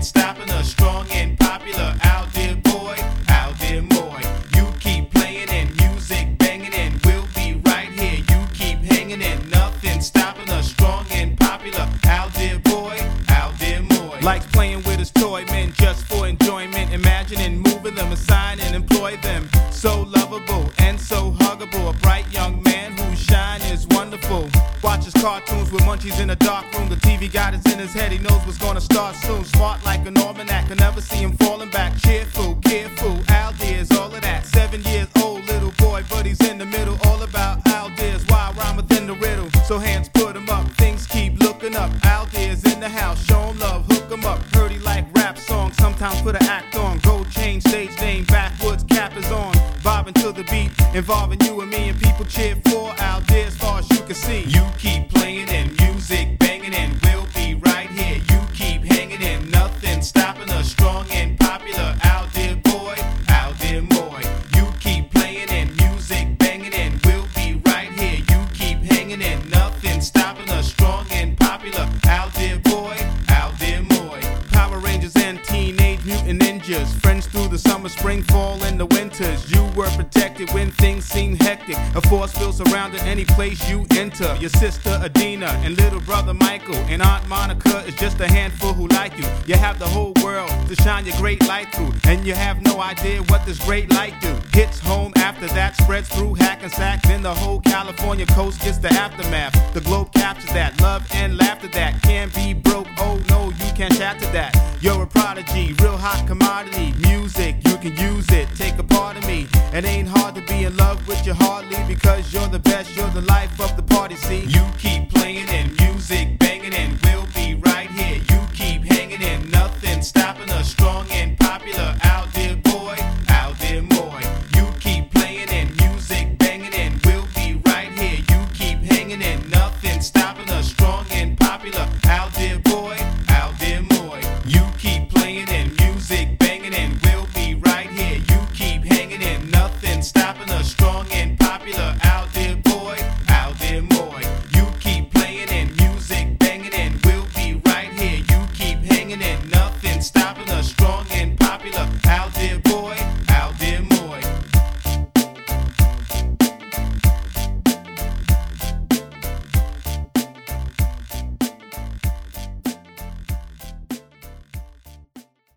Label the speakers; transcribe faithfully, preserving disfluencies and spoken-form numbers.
Speaker 1: stopping us. Strong and popular, out there boy, out there boy. You keep playing and music banging and we'll be right here. You keep hanging and nothing stopping us. Strong and popular, out there boy, out there boy. Likes playing with his toy men just for enjoyment. Imagining moving them, assign and employ them. So lovable and so huggable. A bright young man whose shine is wonderful. Watches cartoons with munchies in a dark room. The T V guide is in his head, he knows what's gonna start soon. Smart like an almanac, can never see him falling back. Cheerful, careful, ideas, all of that. Seven years old, little boy, but he's in the middle. All about ideas, why rhyme within the riddle. So hands put him up, things keep looking up. Ideas in the house, show him love, hook him up. Heard he like rap songs, sometimes put an act on. Gold chain, stage name, backwoods cap is on. Bobbing to the beat, involving you and me, and people cheer for out there as far as you can see. You keep playing and music banging and we'll be right here. You keep hanging and nothing stopping us. Strong and popular, out there boy, out there boy. You keep playing and music banging and we'll be right here. You keep hanging and nothing stopping us. Strong and popular, out there boy, out there boy. Power Rangers and Teenage Mutant Ninjas, friends through the summer, spring, fall, and the winters. You were protected when things seemed hectic. A force field surrounding any place you enter. Your sister Adina and little brother Michael and Aunt Monica is just a handful who like you. You have the whole world to shine your great light through, and you have no idea what this great light do. Hits home after that, spreads through Hackensack, then the whole California coast gets the aftermath. The globe captures that, love and laughter that can't be broke. Oh no, you can't shatter that. You're a prodigy, real hot commodity. Music, you can use it, take a part of me. It ain't hard to be in love with you hardly, because you're the best, you're the life of the party, see. You keep playing and music banging and we'll be right here. You keep hanging and nothing stopping us. Strong and popular, out there boy, out there boy. You keep playing and music banging and we'll be right here. You keep hanging and nothing stopping us. Strong and popular, out there boy, out there boy. You keep playing and music banging and we'll be right here. You keep hanging and nothing stopping us. Strong and popular, out there boy, out there boy. You keep playing and music banging and we'll be right here. You keep hanging and nothing stopping